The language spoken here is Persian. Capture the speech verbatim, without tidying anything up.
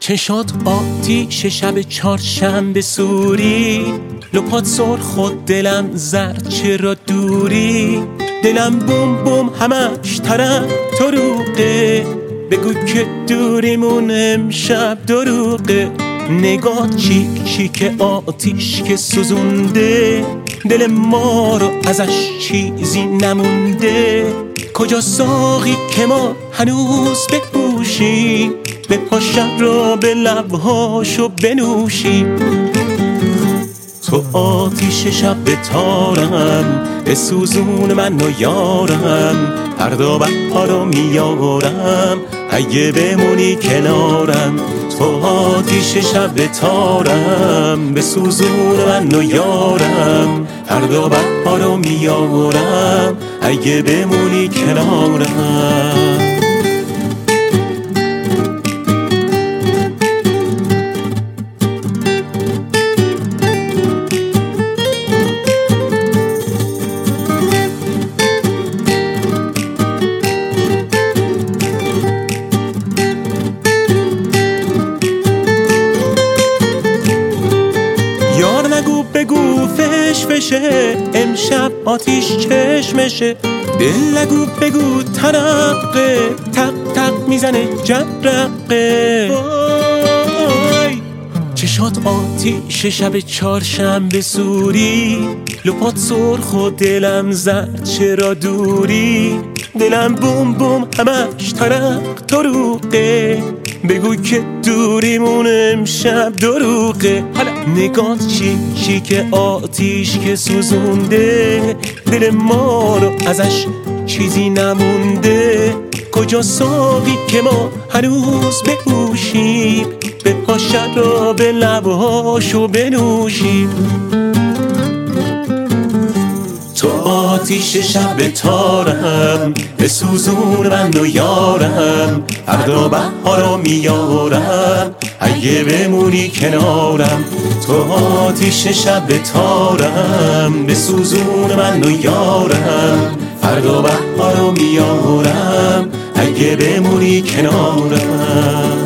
چشات آتیش شب چهارشنبه سوری، لپات سرخ و دلم زرد چرا دوری؟ دلم بوم بوم همش طرف دروغه، بگو که دوریمون امشب دروغه. نگاه چیک چیک آتیش که سوزونده، دل ما رو ازش چیزی نمونده. کجا ساقی که ما هنوز بپوشیم، به پاشم را به لبهاشو بنوشیم. تو آتیش شب به تارم، به سوزون من و یارم، فردا بهار رو میارم اگه بمونی کنارم. تو آتیش شب به تارم، به سوزون من و یارم، فردا بهار رو میارم اگه بمونی کنارم. یار نگو بگو فش فشه، امشب آتیش چشمشه. دل نگو بگو ترقه، تق تق میزنه جرقه. وای چشات آتیش شب چهارشنبه سوری، لپات سرخ و دلم زرد چرا دوری؟ دلم بوم بوم همش طرق دروغه، بگو که دوریمون امشب دروغه. حالا نگاه چی چی که آتیش که سوزونده، دل ما رو ازش چیزی نمونده. کجا ساقی که ما هنوز بپوشیم، به پاشد را به لبهاشو بنوشیم. تو آتیش شب به تارم، به سوزون من و یارم، فردا بهار رو میارم اگه بمونی کنارم. تو آتیش شب به تارم، به سوزون من و یارم، فردا بهار رو میارم اگه بمونی کنارم.